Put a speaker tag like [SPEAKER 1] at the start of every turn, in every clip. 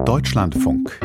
[SPEAKER 1] Deutschlandfunk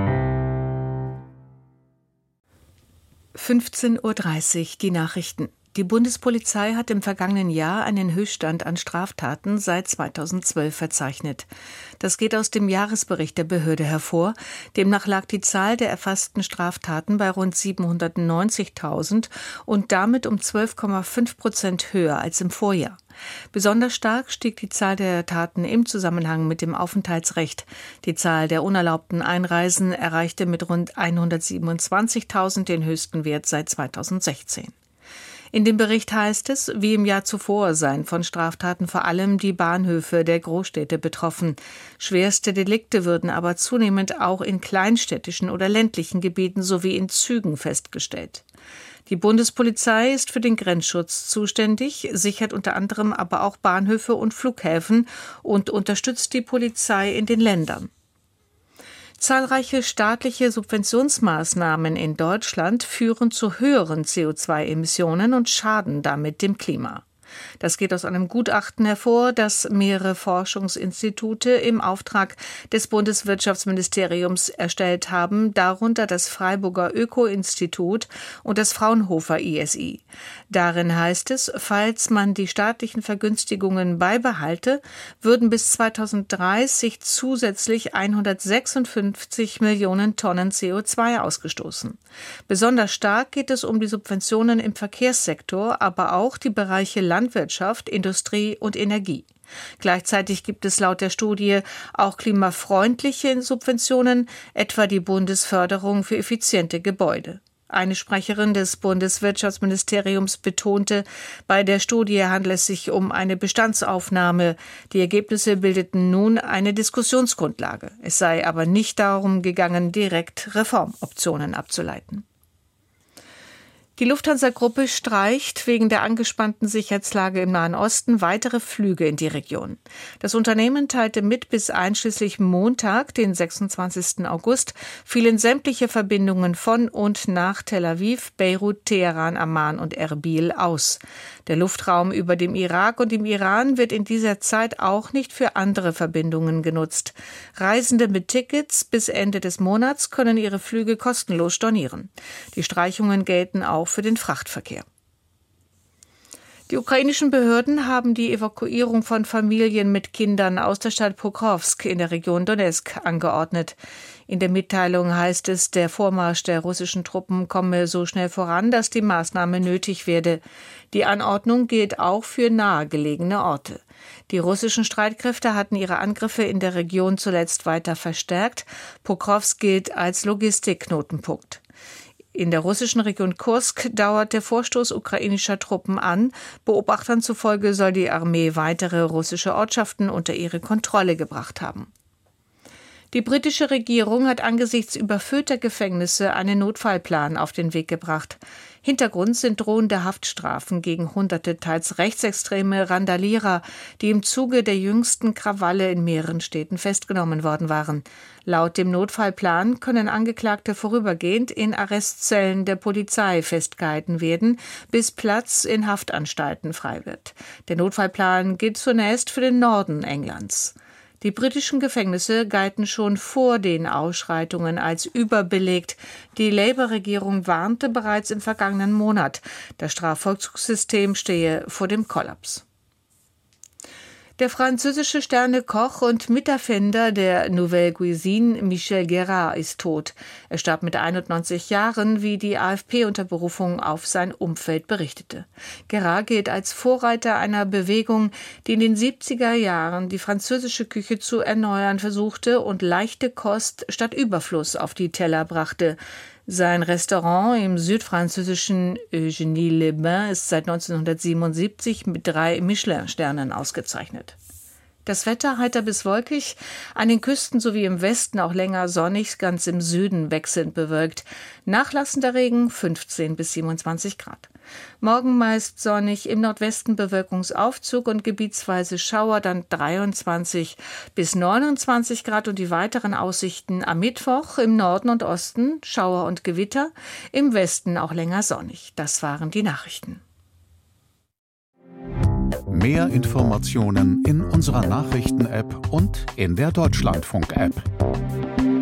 [SPEAKER 2] 15:30 Uhr, die Nachrichten. Die Bundespolizei hat im vergangenen Jahr einen Höchststand an Straftaten seit 2012 verzeichnet. Das geht aus dem Jahresbericht der Behörde hervor. Demnach lag die Zahl der erfassten Straftaten bei rund 790.000 und damit um 12,5% höher als im Vorjahr. Besonders stark stieg die Zahl der Taten im Zusammenhang mit dem Aufenthaltsrecht. Die Zahl der unerlaubten Einreisen erreichte mit rund 127.000 den höchsten Wert seit 2016. In dem Bericht heißt es, wie im Jahr zuvor seien von Straftaten vor allem die Bahnhöfe der Großstädte betroffen. Schwerste Delikte würden aber zunehmend auch in kleinstädtischen oder ländlichen Gebieten sowie in Zügen festgestellt. Die Bundespolizei ist für den Grenzschutz zuständig, sichert unter anderem aber auch Bahnhöfe und Flughäfen und unterstützt die Polizei in den Ländern. Zahlreiche staatliche Subventionsmaßnahmen in Deutschland führen zu höheren CO2-Emissionen und schaden damit dem Klima. Das geht aus einem Gutachten hervor, das mehrere Forschungsinstitute im Auftrag des Bundeswirtschaftsministeriums erstellt haben, darunter das Freiburger Öko-Institut und das Fraunhofer ISI. Darin heißt es, falls man die staatlichen Vergünstigungen beibehalte, würden bis 2030 zusätzlich 156 Millionen Tonnen CO2 ausgestoßen. Besonders stark geht es um die Subventionen im Verkehrssektor, aber auch die Bereiche Landwirtschaft, Industrie und Energie. Gleichzeitig gibt es laut der Studie auch klimafreundliche Subventionen, etwa die Bundesförderung für effiziente Gebäude. Eine Sprecherin des Bundeswirtschaftsministeriums betonte, bei der Studie handle es sich um eine Bestandsaufnahme. Die Ergebnisse bildeten nun eine Diskussionsgrundlage. Es sei aber nicht darum gegangen, direkt Reformoptionen abzuleiten. Die Lufthansa-Gruppe streicht wegen der angespannten Sicherheitslage im Nahen Osten weitere Flüge in die Region. Das Unternehmen teilte mit, bis einschließlich Montag, den 26. August, fielen sämtliche Verbindungen von und nach Tel Aviv, Beirut, Teheran, Amman und Erbil aus. Der Luftraum über dem Irak und dem Iran wird in dieser Zeit auch nicht für andere Verbindungen genutzt. Reisende mit Tickets bis Ende des Monats können ihre Flüge kostenlos stornieren. Die Streichungen gelten auch für den Frachtverkehr. Die ukrainischen Behörden haben die Evakuierung von Familien mit Kindern aus der Stadt Pokrovsk in der Region Donezk angeordnet. In der Mitteilung heißt es, der Vormarsch der russischen Truppen komme so schnell voran, dass die Maßnahme nötig werde. Die Anordnung gilt auch für nahegelegene Orte. Die russischen Streitkräfte hatten ihre Angriffe in der Region zuletzt weiter verstärkt. Pokrovsk gilt als Logistikknotenpunkt. In der russischen Region Kursk dauert der Vorstoß ukrainischer Truppen an. Beobachtern zufolge soll die Armee weitere russische Ortschaften unter ihre Kontrolle gebracht haben. Die britische Regierung hat angesichts überfüllter Gefängnisse einen Notfallplan auf den Weg gebracht. Hintergrund sind drohende Haftstrafen gegen hunderte teils rechtsextreme Randalierer, die im Zuge der jüngsten Krawalle in mehreren Städten festgenommen worden waren. Laut dem Notfallplan können Angeklagte vorübergehend in Arrestzellen der Polizei festgehalten werden, bis Platz in Haftanstalten frei wird. Der Notfallplan gilt zunächst für den Norden Englands. Die britischen Gefängnisse galten schon vor den Ausschreitungen als überbelegt. Die Labour-Regierung warnte bereits im vergangenen Monat, das Strafvollzugssystem stehe vor dem Kollaps. Der französische Sternekoch und Miterfinder der Nouvelle Cuisine Michel Guérard ist tot. Er starb mit 91 Jahren, wie die AFP unter Berufung auf sein Umfeld berichtete. Guérard gilt als Vorreiter einer Bewegung, die in den 70er Jahren die französische Küche zu erneuern versuchte und leichte Kost statt Überfluss auf die Teller brachte. Sein Restaurant im südfranzösischen Eugénie-les-Bains ist seit 1977 mit 3 Michelin-Sternen ausgezeichnet. Das Wetter heiter bis wolkig, an den Küsten sowie im Westen auch länger sonnig, ganz im Süden wechselnd bewölkt. Nachlassender Regen 15 bis 27 Grad. Morgen meist sonnig, im Nordwesten Bewölkungsaufzug und gebietsweise Schauer, dann 23 bis 29 Grad und die weiteren Aussichten am Mittwoch im Norden und Osten Schauer und Gewitter, im Westen auch länger sonnig. Das waren die Nachrichten.
[SPEAKER 1] Mehr Informationen in unserer Nachrichten-App und in der Deutschlandfunk-App.